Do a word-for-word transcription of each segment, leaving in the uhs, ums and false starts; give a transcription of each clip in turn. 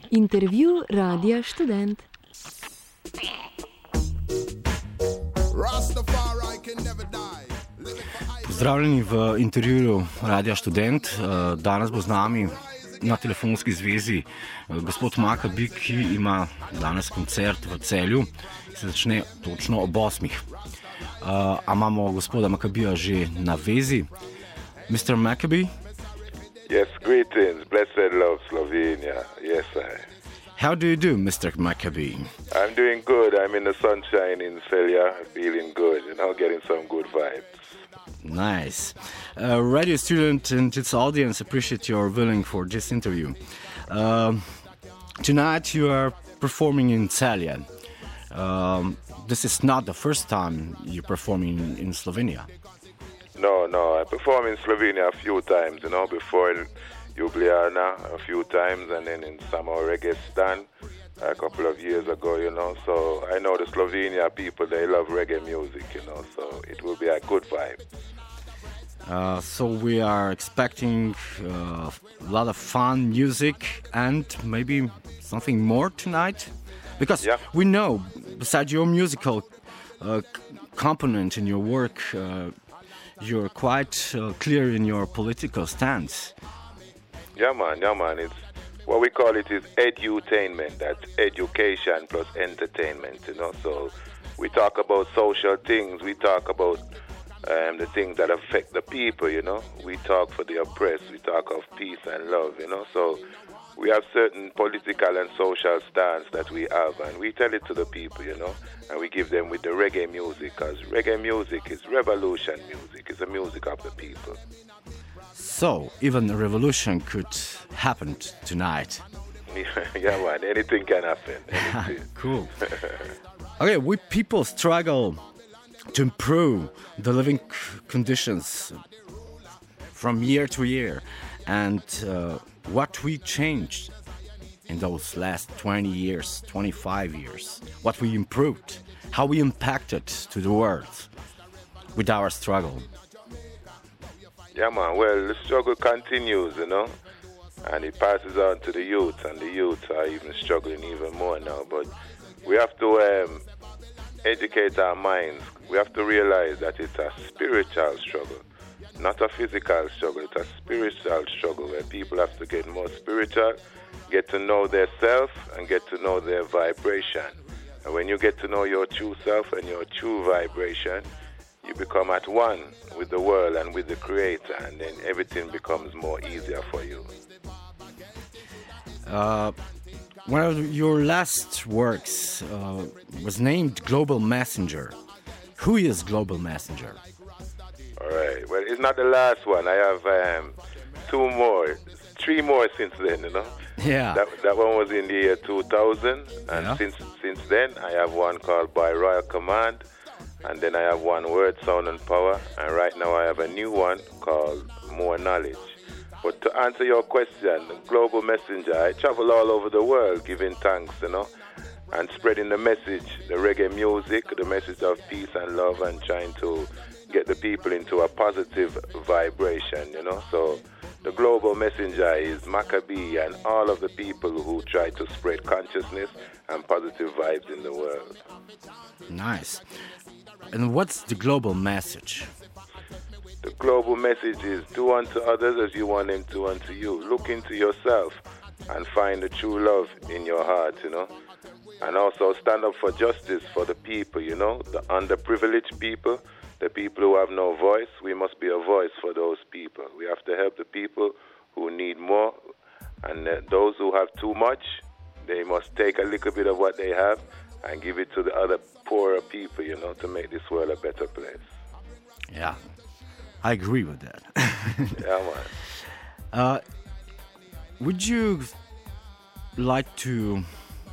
Intervju Radia Študent. Pozdravljeni v intervjuju Radia Študent. Danes bo z nami na telefonski zvezi gospod Maccabi, ki ima danes koncert v Celju, ki se začne točno ob osmih. A imamo gospoda Maccabija že na vezi. mister Maccabi? Yes, greetings, blessed love, Slovenia. Yes, I. How do you do, mister Maccabi? I'm doing good. I'm in the sunshine in Celia, feeling good, you know, getting some good vibes. Nice. Uh, Radio Student and its audience appreciate your willing for this interview. Uh, tonight you are performing in Celje. Um, this is not the first time you're performing in, in Slovenia. No, no, I performed in Slovenia a few times, you know, before in Ljubljana a few times, and then in Samoregistan a couple of years ago, you know. So I know the Slovenia people, they love reggae music, you know, so it will be a good vibe. Uh, so we are expecting uh, a lot of fun music and maybe something more tonight? Because yeah. we know, besides your musical uh, component in your work, uh, you're quite uh, clear in your political stance. Yeah, man, yeah, man. It's what we call it is edutainment. That's education plus entertainment, you know. So we talk about social things. We talk about um, the things that affect the people, you know. We talk for the oppressed. We talk of peace and love, you know. So we have certain political and social stance that we have, and we tell it to the people, you know, and we give them with the reggae music, because reggae music is revolution music. It's the music of the people. So, even a revolution could happen t- tonight. Yeah, man, anything can happen. Anything. Cool. Okay, we people struggle to improve the living c- conditions from year to year. And uh, what we changed in those last twenty years, twenty-five years, what we improved, how we impacted to the world with our struggle. Yeah, man. Well, the struggle continues, you know, and it passes on to the youth, and the youth are even struggling even more now. But we have to um, educate our minds. We have to realize that it's a spiritual struggle, not a physical struggle. It's a spiritual struggle where people have to get more spiritual, get to know their self, and get to know their vibration. And when you get to know your true self and your true vibration, you become at one with the world and with the Creator, and then everything becomes more easier for you. Uh, one of your last works uh, was named Global Messenger. Who is Global Messenger? All right. Well, it's not the last one. I have um, two more, three more since then, you know. Yeah. That, that one was in the year two thousand, and yeah. since since then I have one called By Royal Command. And then I have one Word, Sound and Power. And right now I have a new one called More Knowledge. But to answer your question, Global Messenger, I travel all over the world giving thanks, you know, and spreading the message, the reggae music, the message of peace and love, and trying to get the people into a positive vibration, you know. So the Global Messenger is Maccabi and all of the people who try to spread consciousness and positive vibes in the world. Nice. And what's the global message? The global message is do unto others as you want them to unto you. Look into yourself and find the true love in your heart, you know. And also stand up for justice for the people, you know, the underprivileged people, the people who have no voice. We must be a voice for those people. We have to help the people who need more. And uh, those who have too much, they must take a little bit of what they have and give it to the other poorer people, you know, to make this world a better place. Yeah, I agree with that. Yeah, man. Uh, would you like to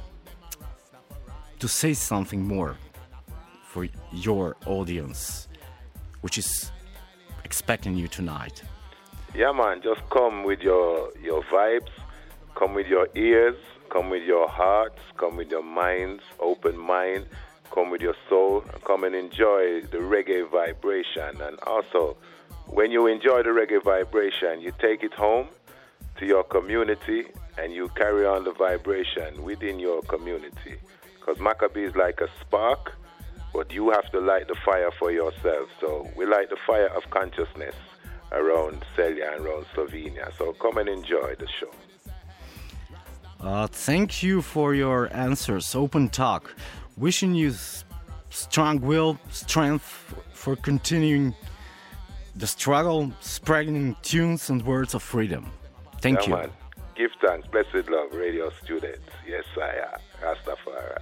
to say something more for your audience, which is expecting you tonight? Yeah, man. Just come with your your vibes, come with your ears, come with your hearts, come with your minds, open mind, come with your soul, come and enjoy the reggae vibration. And also, when you enjoy the reggae vibration, you take it home to your community and you carry on the vibration within your community. Because Maccabee is like a spark, but you have to light the fire for yourself. So we light the fire of consciousness around Celia and around Slovenia. So come and enjoy the show. Uh, thank you for your answers, open talk. Wishing you s- strong will, strength for continuing the struggle, spreading tunes and words of freedom. Thank yeah, you. Man. Give thanks, blessed love, radio students. Yes, I am. Rastafari.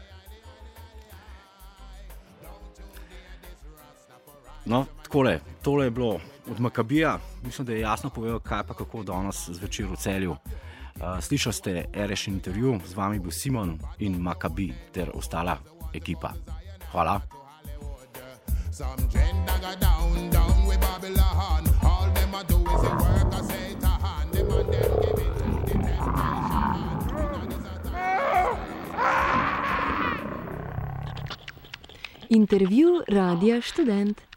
No, takole, tole je bilo od Maccabija. Mislim, da je jasno povedal, kaj pa kako danes zvečer v Celju. Uh, slišali ste Ereš intervju, z vami bil Simon in Maccabee ter ostala ekipa. Hvala. Intervju Radia Študent.